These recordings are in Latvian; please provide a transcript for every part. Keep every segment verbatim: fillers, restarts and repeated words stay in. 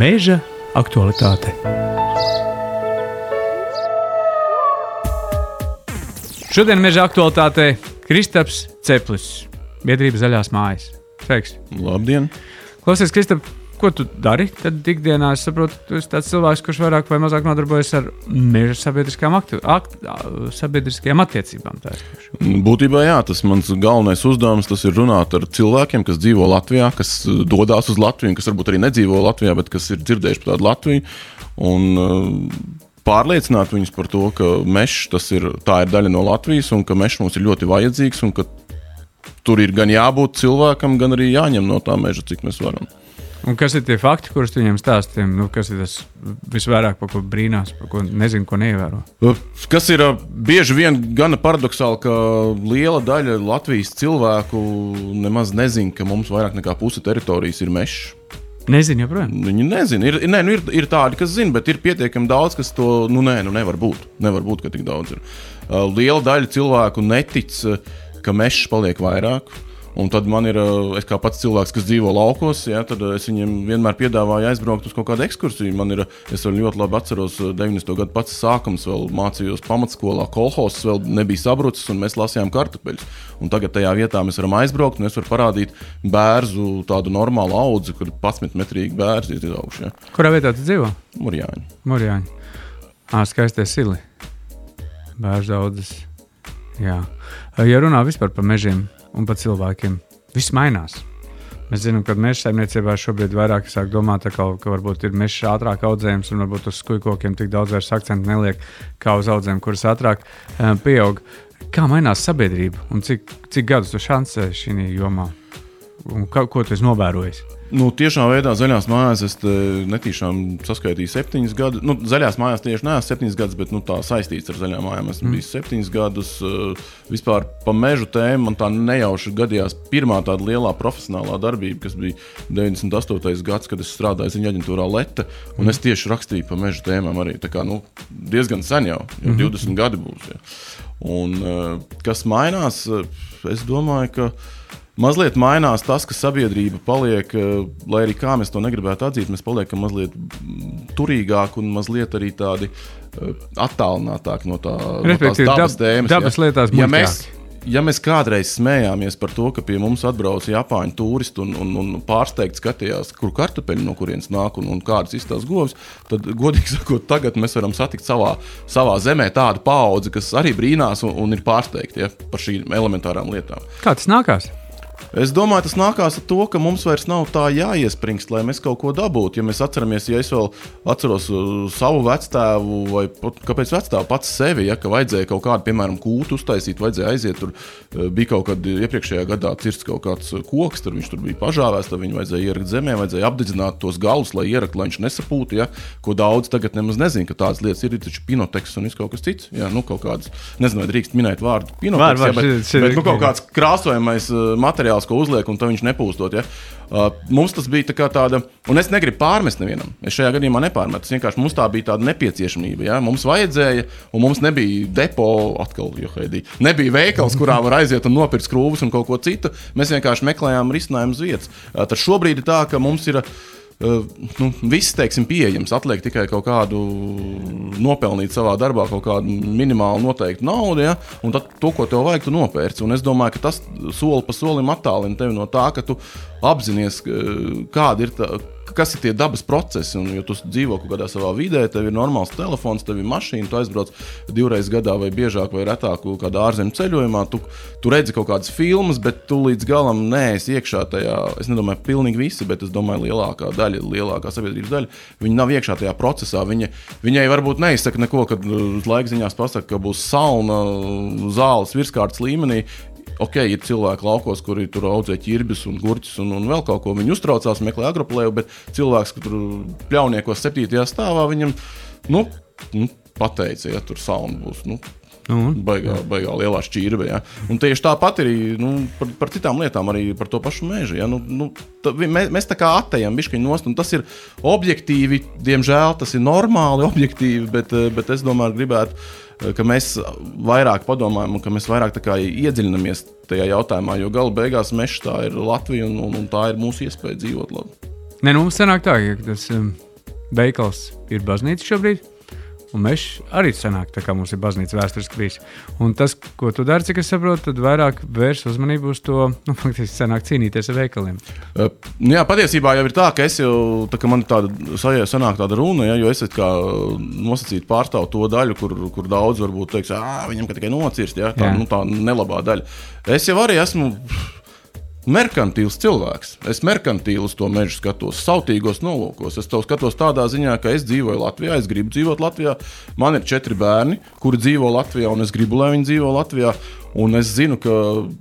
Meža aktualitāte. Šodien meža aktualitātē Kristaps Ceplis, biedrība Zaļās mājas. Sveiks! Labdien! Klausies, Kristap, ko tu dari? Tad ikdienā es saprotu, tu esi tāds cilvēks, kurš vairāk vai mazāk nodarbojas ar meža sabiedriskajām, aktu, akt, sabiedriskajām attiecībām. Tā ir. Būtībā jā, tas mans galvenais uzdevums, tas ir runāt ar cilvēkiem, kas dzīvo Latvijā, kas dodās uz Latviju, kas varbūt arī nedzīvo Latvijā, bet kas ir dzirdējuši par tādu Latviju. Un pārliecināt viņus par to, ka mežs tas ir, tā ir daļa no Latvijas un ka mežs mums ir ļoti vajadzīgs un ka tur ir gan jābūt cilvēkam, gan arī jāņem no tā meža, cik mēs varam. Un kas ir tie fakti, kurus tu viņiem stāsti? Nu, kas ir tas visvairāk, par ko brīnās, par ko nezinu, ko neievēro? Kas ir bieži vien gana paradoxāli, ka liela daļa Latvijas cilvēku nemaz nezin, ka mums vairāk nekā puse teritorijas ir mežs. Nezinu, joprojām? Viņi nezin. Ir, ne, nu ir, ir tādi, kas zina, bet ir pietiekami daudz, kas to, nu nē, nu nevar būt. Nevar būt, ka tik daudz ir. Liela daļa cilvēku netic, ka mežs paliek vairāk. Un tad man ir, es kā pats cilvēks, kas dzīvo laukos, ja, tad es viņiem vienmēr piedāvāju aizbraukt uz kaut kādu ekskursiju. Man ir, es vēl ļoti labi atceros deviņdesmito gadu pats sākums, vēl mācījos pamatskolā, kolhozs vēl nebija sabrucis un mēs lasījām kartupeļus. Un tagad tajā vietā mēs varam aizbraukt un es varu parādīt bērzu tādu normālu audzi, kur padsmitmetrīgi bērzi ir augšā. Ja. Kurā vietā tu dzīvo? Murjāņi. Murjāņi. Ā, skaistie sili. Bērzu audzes. Jā. Ja runā vispār par mežiem un par cilvēkiem, viss mainās. Mēs zinām, ka meža saimniecībā šobrīd vairāk sāk domāt, ka, ka varbūt ir mežs ātrāk audzējums un varbūt uz skujkokiem tik daudz vairs akcentu neliek kā uz audzēm, kuras ātrāk um, pieaug. Kā mainās sabiedrība un cik, cik gadus tu šancē šī jomā? Un ka, ko tu esi novērojis? Nu, tiešām veidā Zaļās mājās es netīšām saskaitīju septiņus gadus. Nu, Zaļās mājās tieši neesmu septiņus gadus, bet nu, tā saistīts ar Zaļām mājām. Esmu mm. bijis septiņus gadus. Vispār pa mežu tēmu man tā nejauši gadījās pirmā tāda lielā profesionālā darbība, kas bija deviņdesmit astotais gads, kad es strādāju ziņu aģentūrā Leta, un mm. es tieši rakstīju pa mežu tēmām arī. Tā kā, nu, diezgan sen jau, jau mm-hmm. divdesmit gadi būs. Ja. Un kas mainās, es domāju, ka mazliet mainās tas, ka sabiedrība paliek, lai arī kā mēs to negribētu atzīt, mēs paliekam mazliet turīgāk un mazliet arī tādi attālinātāki no, tā, no tās dabas tēmas. Dabas ja. lietās ja mēs, ja mēs kādreiz smējāmies par to, ka pie mums atbrauc Japāņu turisti un, un, un pārsteigt skatījās, kur kartupeļi no kurienes nāk un, un kādas izstās govis, tad, godīgi sakot, tagad mēs varam satikt savā, savā zemē tādu paudzi, kas arī brīnās un, un ir pārsteigti ja, par šīm elementārām lietām. Kā tas nākās? Es domāju, tas nākās ar to, ka mums vairs nav tā jāiespringst, lai mēs kaut ko dabūtu. Ja mēs atceramies, ja es vēl atceros savu vectēvu vai pat, kāpēc vectēvu pats sevi, ja, ka vajadzēja kaut kādu, piemēram, kūtu uztaisīt, vajadzēja aiziet, tur bija kaut kad iepriekšējā gadā cirsts kaut kāds koks, tur viņš tur bija pažāvēs, tad viņu vajadzēja ierakt zemē, vajadzēja apdedzināt tos galus, lai ierakt, lai viņš nesapūtu, ja, ko daudz tagad nemaz nezin, ka tādas lietas ir, taču pinoteks un viss kaut kas cits, ja, nu kaut kāds, nezinu, vai drīkst minēt vārdu pinoteks, var, var, ja, bet, šī, bet nu kaut kāds krāsojamais materiāls, ko uzliek, un tad viņš nepūstot, ja. Uh, mums tas bija tā kā tāda, un es negribu pārmest nevienam, es šajā gadījumā nepārmetu, vienkārši mums tā bija tāda nepieciešamība, ja. Mums vajadzēja, un mums nebija depo, atkal, jo heidī, nebija veikals, kurā var aiziet un nopirkt skrūvus un kaut ko citu, mēs vienkārši meklējām risinājumus vietas. Uh, tad šobrīd ir tā, ka mums ir Uh, nu, viss, teiksim, pieejams, atliek tikai kaut kādu nopelnīt savā darbā, kaut kādu minimālu noteiktu naudu, ja? Un tad to, ko tev vajag, tu nopērci. Un es domāju, ka tas soli pa solim attālina tevi no tā, ka tu apzinies, kāda ir tā, kas ir tie dabas procesi, un jo tu dzīvo kaut kādā savā vidē, tev ir normāls telefons, tev ir mašīna, tu aizbrauc divreiz gadā vai biežāk vai retāk kādā ārzemju ceļojumā, tu, tu redzi kaut kādas filmas, bet tu līdz galam neesi iekšā tajā, es nedomāju pilnīgi visi, bet es domāju lielākā daļa, lielākā sabiedrības daļa, viņi nav iekšā tajā procesā, viņa, viņai varbūt neizsaka neko, kad uz laikziņās pasaka, ka būs salna zāles virskārtas līmenī. Ok, ir cilvēki laukos, kuri tur audzē ķirbis un gurķis un, un vēl kaut ko. Viņi uztraucās, meklē agropleju, bet cilvēks, ka tur pļauniekos septītajā stāvā, viņam, nu, nu pateica, ja tur sauna būs, nu, Un, baigā, baigā lielā šķīrbe, ja. Un tieši tāpat ir nu, par, par citām lietām, arī par to pašu mežu, ja. Nu, nu, tā, mēs, mēs tā kā attejam bišķiņ nost, un tas ir objektīvi, diemžēl tas ir normāli objektīvi, bet, bet es domāju, gribētu, ka mēs vairāk padomājam un ka mēs vairāk tā kā iedziļinamies tajā jautājumā, jo galu beigās mežs tā ir Latvija un, un, un tā ir mūsu iespēja dzīvot labi. Nē, nu mums sanāk tā, ka tas veikals ir baznīca šobrīd. Un mēs arī sanāk, tā kā mums ir baznīca vēsturiski bijis. Un tas, ko tu dari, cik es saprotu, tad vairāk vērs uzmanību uz to, nu, faktiski sanāk cīnīties ar veikaliem. Uh, jā, patiesībā jau ir tā, ka es jau, tā kā man tāda sanāk tāda runa, ja, jo es kā nosacīti pārstāvu to daļu, kur, kur daudz varbūt teiks, ā, viņam ka tikai nocirst, ja, tā, nu, tā nelabā daļa. Es jau arī esmu merkantīls cilvēks. Es merkantīli uz to mežu skatos, sautīgos nolūkos. Es to skatos tādā ziņā, ka es dzīvoju Latvijā, es gribu dzīvot Latvijā. Man ir četri bērni, kuri dzīvo Latvijā, un es gribu, lai viņi dzīvo Latvijā. Un es zinu, ka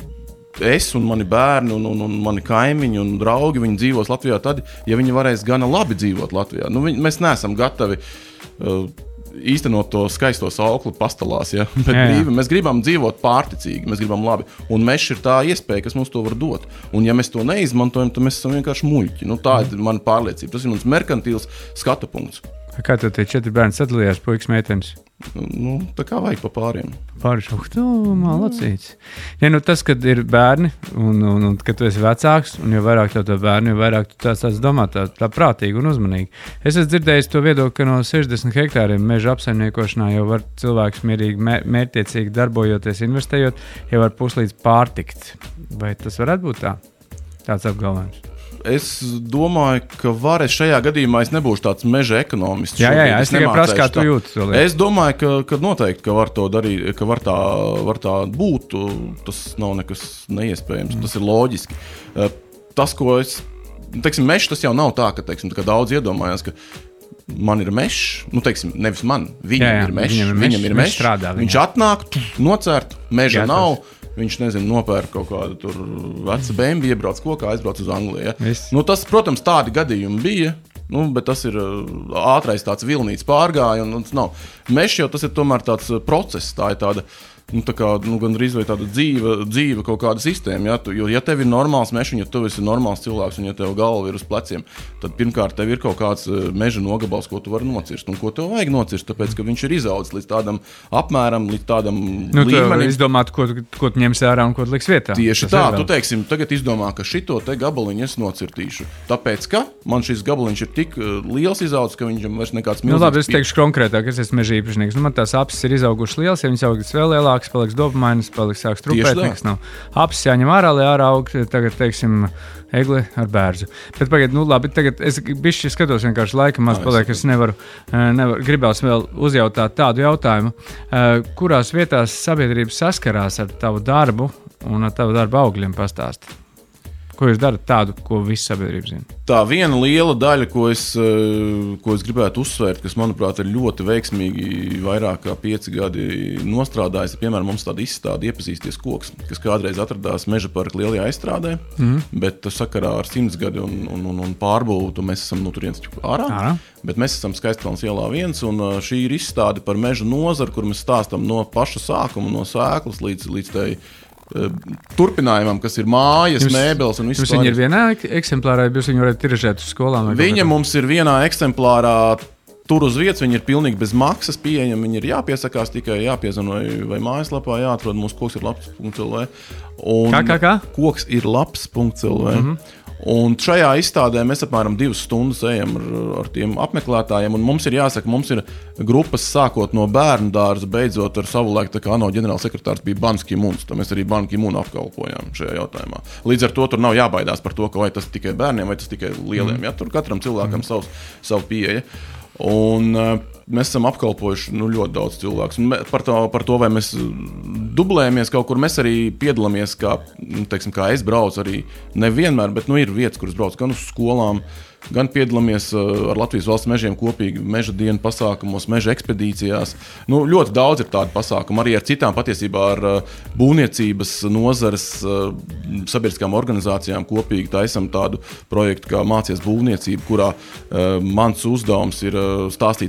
es un mani bērni un, un, un mani kaimiņi un draugi, viņi dzīvos Latvijā tad, ja viņi varēs gana labi dzīvot Latvijā. Nu, viņi, mēs neesam gatavi uh, īstenot to skaisto sauklu pastalās, ja? Bet jā, jā. Brīvi, mēs gribam dzīvot pārticīgi, mēs gribam labi, un mežs ir tā iespēja, kas mums to var dot. Un ja mēs to neizmantojam, tad mēs esam vienkārši muļķi. Nu, tā ir mana pārliecība. Tas ir mans merkantīls skatu punkts. Kā tev tie četri bērni sadalījās, puikas meitenes? Nu, tā kā vajag pa pāriem. Pāri šaukt, o, malacīts. Ja, nu tas, kad ir bērni, un, un, un kad tu esi vecāks, un jo vairāk tev to bērni, jo vairāk tu tās tāds domā tā, tā prātīgi un uzmanīgi. Es esmu dzirdējis to viedokli, ka no sešdesmit hektāriem meža apsaimniekošanā jau var cilvēks mierīgi, mērķtiecīgi darbojoties, investējot, jau var puslīdz pārtikt. Vai tas varētu būt tā? Tāds apgalvojums. Es domāju, ka var, es šajā gadījumā es nebūšu tāds meža ekonomists. Jā, jā, jā, es tikai prasu, kā tu jūti. Es domāju, ka, ka noteikti, ka var to darīt, ka var tā, var tā būt. Tas nav nekas neiespējams, mm. tas ir loģiski. Tas, ko es, teiksim, mežs, tas jau nav tā, ka, teiksim, tā kā daudz iedomājās, ka man ir mežs, nu, teiksim, nevis man, viņam jā, jā, ir mežs, viņam, viņam ir mežs, viņš, viņš atnāk, nocērt, meža jā, nav. Viņš, nezinu, nopērk kaut kādu tur vecu bēmbi, iebrauc kokā, aizbrauc uz Angliju. Ja? Nu, tas, protams, tādi gadījumi bija, nu, bet tas ir ātrais tāds vilnīts pārgāja, un, un tas nav. Mežs jau tas ir tomēr tāds process, tā ir tāda, nu, tā kā, nu, gandrīz vai tāda dzīve, dzīve kaut kāda sistēma, ja? Tu, jo, ja tev ir normāls mežs, un ja tu esi normāls cilvēks, un ja tev galva ir uz pleciem, tad pirmkārt tev ir kaut kāds meža nogabals, ko tu vari nocirst, un ko tev vajag nocirst, tāpēc, ka viņš ir izaudzis līdz tādam apmēram, līdz tādam nu, līmenim. Nu, izdomāt, ko, ko tu ņemsi ārā un ko tu liks vietā. Tieši tas tā, tu teiksim, tagad izdomā, ka šito te gabaliņu es nocirtīšu, tāpēc, ka man šis gabaliņš ir tik liels izaudzis, ka viņam vairs nekāds milzīgs. Nu, labi, es teikšu konkrētāk, es esmu meža īpašnieks. Nu, man tās apsis ir izaugušas liels, ja viņas augas vēl lielākas, paliks dobamainas, paliks sāks trupēt, nekas nav. Apsis jāņem ārā, lai ārā aug, tagad, teiksim, egli ar bērzu. Bet pagaid, nu labi, tagad es bišķi skatos vienkārši laika maz paliek, es nevaru, nevaru, gribās vēl uzjautāt tādu jautājumu, kurās vietās sabiedrības saskarās ar tavu darbu un ar tavu darbu augļiem pastāsti? Ko jūs darat tādu, ko visa sabiedrība zina? Tā viena liela daļa, ko es, ko es gribētu uzsvērt, kas, manuprāt, ir ļoti veiksmīgi vairāk kā pieci gadi nostrādājis, ir, piemēram, mums tāda izstāde Iepazīsties koks, kas kādreiz atradās Meža parka lielajā aizstrādē, mm. bet sakarā ar simts gadi un, un, un, un pārbūtu mēs esam no turienes ārā, ārā, bet mēs esam Skaistkalnes ielā viens, un šī ir izstāde par meža nozaru, kur mēs stāstam no paša sākuma, no sēklas līdz, līdz tai turpinājumam, kas ir mājas, jums, mēbeles un viss. Jums viņa ir vienā eksemplārā, ja jūs viņu varat tiražēt uz skolām? Viņa mums ir vienā eksemplārā tur uz vietas, viņa ir pilnīgi bez maksas pieejama, viņa ir jāpiesakās, tikai jāpiezvano vai, vai mājaslapā, jāatrod mūsu koks ir labs punkt el vē. Kā, kā, kā? Koks ir labs punkt el vē. Mm-hmm. Un šajā izstādē mēs apmēram divas stundas ejam ar, ar tiem apmeklētājiem, un mums ir jāsaka, mums ir grupas sākot no bērnu dārza, beidzot ar savu laiku, tā kā ANO ģenerālsekretārs bija Ban Ki-mūns, tad mēs arī Ban Ki-mūnu apkalpojām šajā jautājumā. Līdz ar to tur nav jābaidās par to, ka vai tas tikai bērniem, vai tas tikai lieliem, mm. ja, tur katram cilvēkam mm. savs, savu pieeja. Un uh, mēs esam apkalpojuši nu, ļoti daudz cilvēku. Un par to, par to, vai mēs dublējamies kaut kur, mēs arī piedalāmies, kā, teiksim, kā es braucu arī nevienmēr, bet nu, ir vietas, kuras braucu gan uz skolām, gan piedalāmies uh, ar Latvijas valsts mežiem kopīgi meža dienu pasākumos, meža ekspedīcijās. Nu, ļoti daudz ir tādu pasākumu, arī ar citām patiesībā ar uh, būvniecības nozares uh, sabiedriskām organizācijām kopīgi taisam tādu projektu kā Mācies būvniecību, kurā uh, mans uzdevums ir uh, stāstīt par to,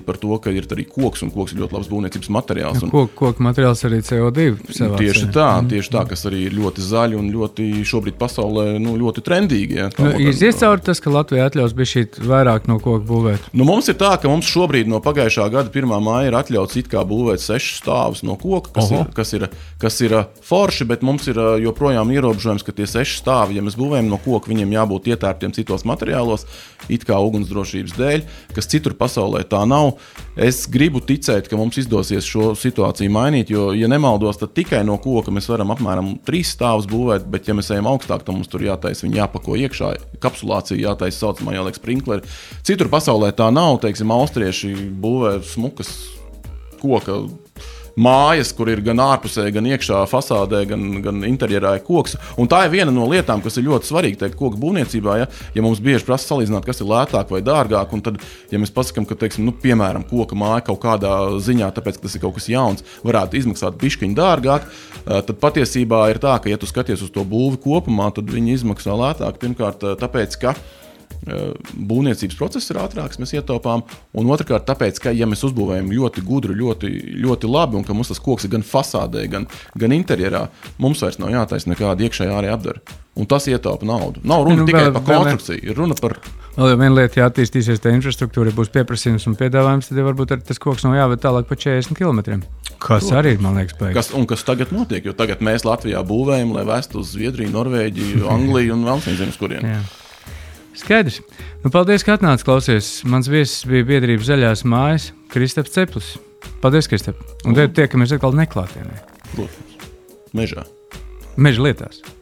ka ir arī koks, un koks ir ļoti labs būvniecības materiāls. Un, koku, koku materiāls arī C O divi savā tieši ceļā. tā, tieši tā, kas arī ir ļoti zaļi un ļoti šobrīd pasaulē nu, ļoti trendīgi. Ja, nu, iziet cauri tas, ka Latvija atļaus bišķīt vairāk no koku būvēt? Nu, mums ir tā, ka mums šobrīd no pagājušā gada pirmā māja ir atļauts it kā būvēt sešus stāvus no koka, kas, ir, kas, ir, kas ir forši, bet mums ir joprojām ierobežojums, ka tie seši stāvi, ja mēs būvējam no koka, viņiem jābūt ietērptiem citos materiālos, it kā ugunsdrošības dēļ, kas citur pasaulē tā nav. Es gribu ticēt, ka mums izdosies šo situāciju mainīt, jo, ja nemaldos, tad tikai no koka mēs varam apmēram trīs stāvus būvēt, bet ja mēs ejam augstāk, tad mums tur jātaisa, viņi jāpako iekšā, kapsulācija jātaisa saucamā, jāliek sprinkleri. Citur pasaulē tā nav, teiksim, austrieši būvē smukas koka mājas, kur ir gan ārpusē, gan iekšā fasādē, gan, gan interjerā ir koks. Un tā ir viena no lietām, kas ir ļoti svarīga teikt koku būvniecībā, ja, ja mums bieži prasa salīdzināt, kas ir lētāk vai dārgāk, un tad, ja mēs pasakam, ka, teiksim, nu, piemēram, koka māja kaut kādā ziņā, tāpēc, ka tas ir kaut kas jauns, varētu izmaksāt bišķiņu dārgāk, tad patiesībā ir tā, ka, ja tu skaties uz to būvi kopumā, tad viņi izmaksā lētāk. Pirmkārt, tāpēc, ka būvniecības process ir ātrāks, mēs ietaupām, un otrkārt tāpēc, ka ja mēs uzbūvējam ļoti gudru, ļoti, ļoti labi, un ka mums tas koks ir gan fasādē, gan, gan interjerā, mums vairs nav jātaisa nekāda iekšējā ārējā apdara. Un tas ietaupa naudu. Nav runa nu, tikai vēl, par konstrukciju, ir runa par... Vēl jau viena lieta, ja attīstīsies tā infrastruktūra, ja būs pieprasījums un piedāvājums, tad varbūt arī tas koks nav jāved tālāk pa četrdesmit kilometriem. Kas to, arī, man liekas, pēc. Kas, un kas tagad notiek, jo tagad mēs Latvijā būvējam, lai vestu uz Zviedriju, Norvēģiju, Angliju un vēl nezinu, uz kurien. Skaidrs. Nu, paldies, ka atnāc klausies. Mans viesis bija biedrības Zaļās mājas Kristaps Ceplis. Paldies, Kristap. Un tiekamies atkal neklātienē. Protams. Mežā. Meža lietās.